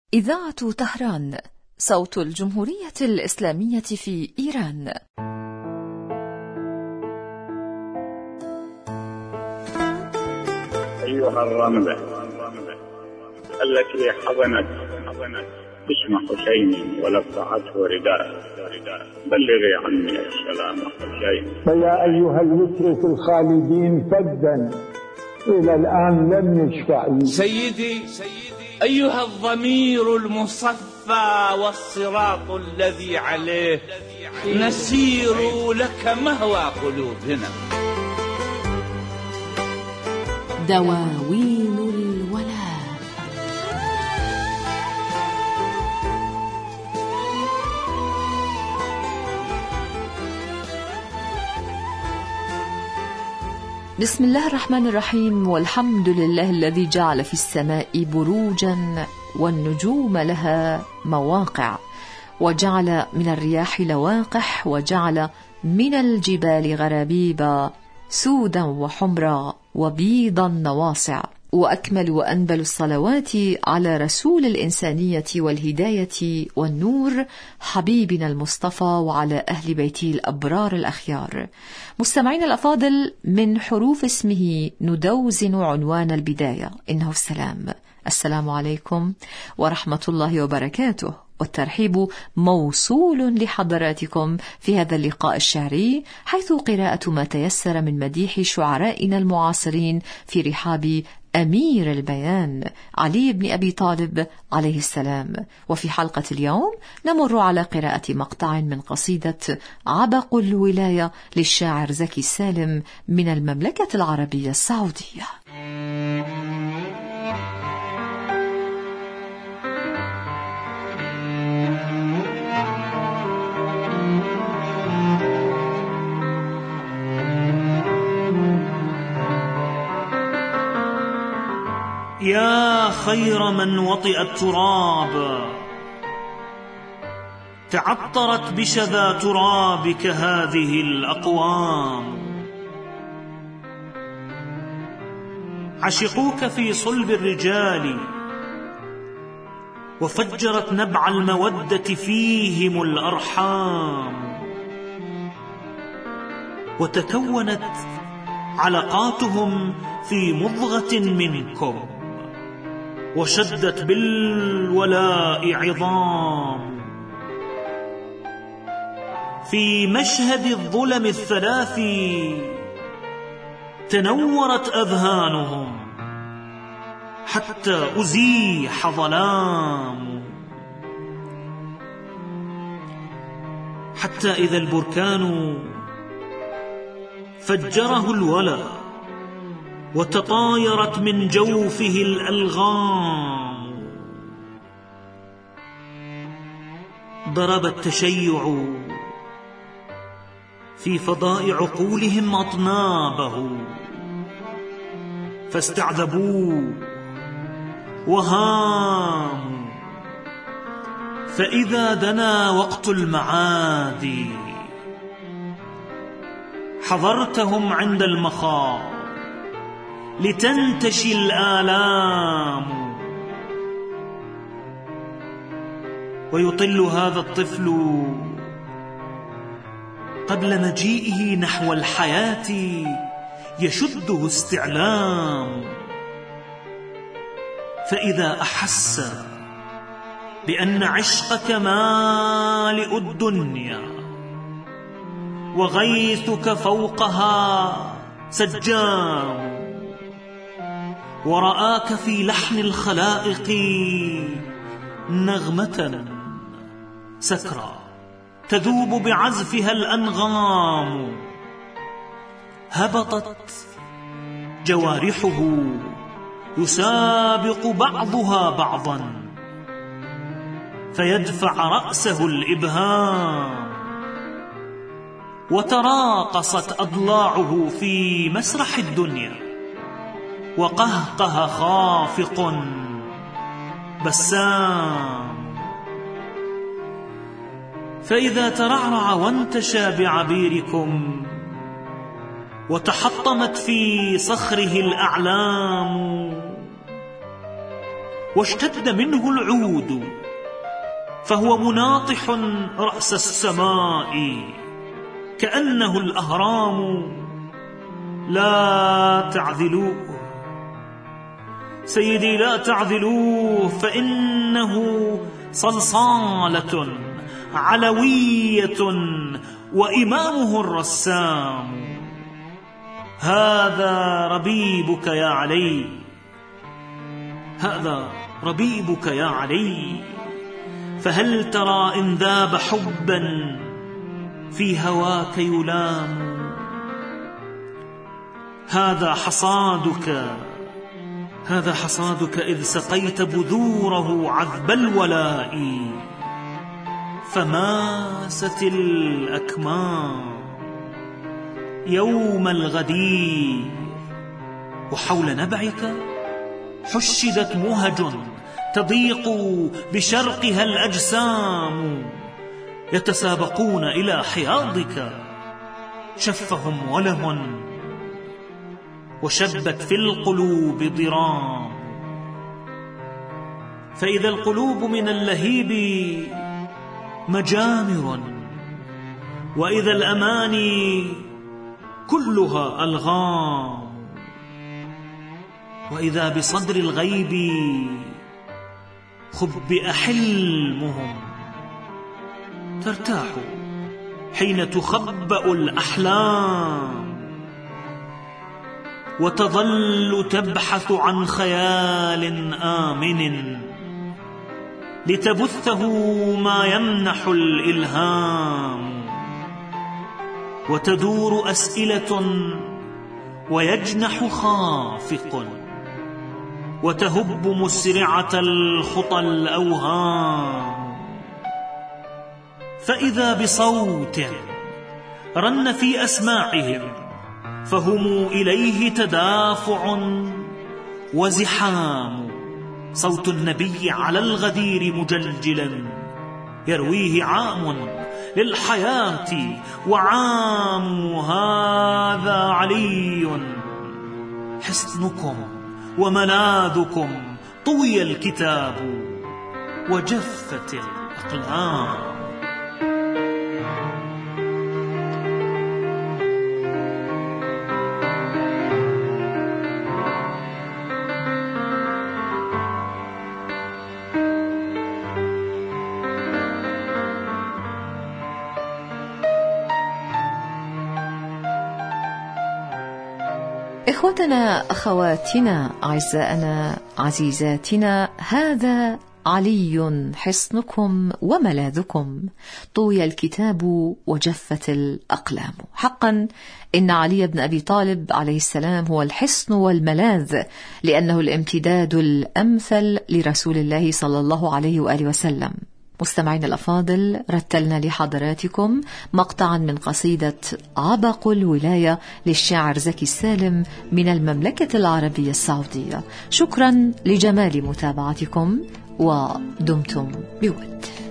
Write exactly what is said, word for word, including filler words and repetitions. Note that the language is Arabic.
إذاعة طهران، صوت الجمهورية الإسلامية في إيران. أيها الرملة التي حضنت اسم حسين ولفعته رداء، بلغي عني السلام حسين. فيا أيها المشرك الخالدين فدا إلى الآن لم يشفع. سيدي أيها الضمير المصفى والصراط الذي عليه نسير لك مهوى قلوبنا. دواوين الولاء. بسم الله الرحمن الرحيم، والحمد لله الذي جعل في السماء بروجا والنجوم لها مواقع، وجعل من الرياح لواقح، وجعل من الجبال غرابيبا سودا وحمرا وبيضا نواصع. وأكمل وأنبل الصلوات على رسول الإنسانية والهداية والنور حبيبنا المصطفى وعلى أهل بيته الأبرار الأخيار. مستمعين الأفاضل، من حروف اسمه ندوزن عنوان البداية، إنه السلام. السلام عليكم ورحمة الله وبركاته، والترحيب موصول لحضراتكم في هذا اللقاء الشعري، حيث قراءة ما تيسر من مديح شعرائنا المعاصرين في رحاب أمير البيان علي بن أبي طالب عليه السلام. وفي حلقة اليوم نمر على قراءة مقطع من قصيدة عبق الولاية للشاعر زكي سالم من المملكة العربية السعودية. يا خير من وطئ التراب، تعطرت بشذا ترابك هذه الأقوام، عشقوك في صلب الرجال، وفجرت نبع المودة فيهم الأرحام، وتكونت علاقاتهم في مضغة منكم، وشدت بالولاء عظام. في مشهد الظلم الثلاث تنورت أذهانهم حتى أزيح ظلام، حتى إذا البركان فجره الولا وتطايرت من جوفه الألغام، ضرب التشيع في فضاء عقولهم أطنابه، فاستعذبوه وهاموا، فإذا دنا وقت المعاد حضرتهم عند المخاض لتنتشي الآلام. ويطل هذا الطفل قبل مجيئه نحو الحياة يشده استعلام، فإذا أحس بأن عشقك مالئ الدنيا وغيثك فوقها سجام، ورآك في لحن الخلائق نغمة سكرى تذوب بعزفها الأنغام، هبطت جوارحه يسابق بعضها بعضا فيدفع رأسه الإبهام، وتراقصت أضلاعه في مسرح الدنيا، وقهقه خافق بسام، فإذا ترعرع وانتشى بعبيركم وتحطمت في صخره الأعلام، واشتد منه العود، فهو مناطح رأس السماء كأنه الأهرام. لا تعذلوه سيدي، لا تعذلوه، فإنه صلصالة علوية وإمامه الرسام. هذا ربيبك يا علي، هذا ربيبك يا علي، فهل ترى إن ذاب حبا في هواك يلام؟ هذا حصادك، هذا حصادك إذ سقيت بذوره عذب الولاء، فماست الأكمام يوم الغدير، وحول نبعك حشدت مهج تضيق بشرقها الأجسام، يتسابقون إلى حياضك، شفهم وله وشبت في القلوب ضرام. فإذا القلوب من اللهيب مجامر، وإذا الأماني كلها ألغام، وإذا بصدر الغيب خبئ حلمهم، ترتاح حين تخبأ الأحلام، وتظل تبحث عن خيال آمن لتبثه ما يمنح الإلهام، وتدور أسئلة ويجنح خافق، وتهب مسرعة الخطى الأوهام. فإذا بصوت رن في أسماعهم، فهم إليه تدافع وزحام، صوت النبي على الغدير مجلجلا يرويه عام للحياة وعام. هذا علي حصنكم وملاذكم، طوي الكتاب وجفت الأقلام. إخوتنا، أخواتنا، أعزائنا، عزيزاتنا، هذا علي حصنكم وملاذكم، طوي الكتاب وجفت الأقلام. حقا إن علي بن أبي طالب عليه السلام هو الحصن والملاذ، لأنه الامتداد الأمثل لرسول الله صلى الله عليه وآله وسلم. مستمعين الأفاضل، رتلنا لحضراتكم مقطعا من قصيدة عبق الولاية للشاعر زكي السالم من المملكة العربية السعودية. شكرا لجمال متابعتكم، ودمتم بود.